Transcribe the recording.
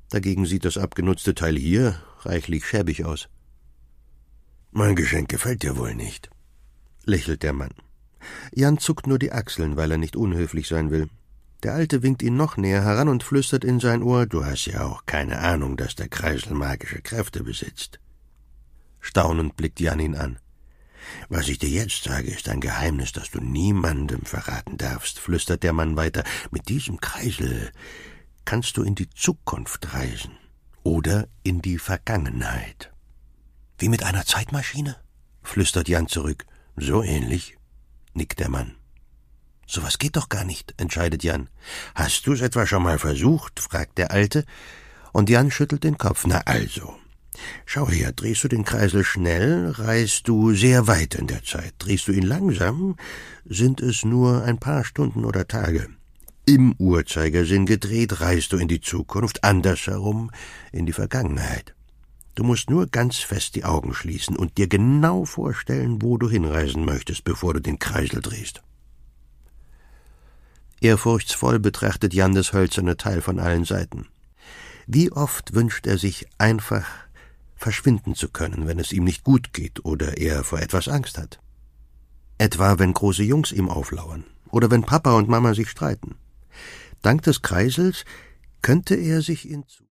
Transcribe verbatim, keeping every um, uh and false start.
Dagegen sieht das abgenutzte Teil hier reichlich schäbig aus. »Mein Geschenk gefällt dir wohl nicht«, lächelt der Mann. Jan zuckt nur die Achseln, weil er nicht unhöflich sein will. Der Alte winkt ihn noch näher heran und flüstert in sein Ohr: »Du hast ja auch keine Ahnung, dass der Kreisel magische Kräfte besitzt.« Staunend blickt Jan ihn an. »Was ich dir jetzt sage, ist ein Geheimnis, das du niemandem verraten darfst«, flüstert der Mann weiter. »Mit diesem Kreisel kannst du in die Zukunft reisen oder in die Vergangenheit.« »Wie mit einer Zeitmaschine?«, flüstert Jan zurück. »So ähnlich«, nickt der Mann. »Sowas geht doch gar nicht«, entscheidet Jan. »Hast du's etwa schon mal versucht?«, fragt der Alte, und Jan schüttelt den Kopf. »Na also, schau her, drehst du den Kreisel schnell, reist du sehr weit in der Zeit. Drehst du ihn langsam, sind es nur ein paar Stunden oder Tage. Im Uhrzeigersinn gedreht, reist du in die Zukunft, andersherum in die Vergangenheit. Du musst nur ganz fest die Augen schließen und dir genau vorstellen, wo du hinreisen möchtest, bevor du den Kreisel drehst.« Ehrfurchtsvoll betrachtet Jan das hölzerne Teil von allen Seiten. Wie oft wünscht er sich, einfach verschwinden zu können, wenn es ihm nicht gut geht oder er vor etwas Angst hat. Etwa, wenn große Jungs ihm auflauern oder wenn Papa und Mama sich streiten. Dank des Kreisels könnte er sich in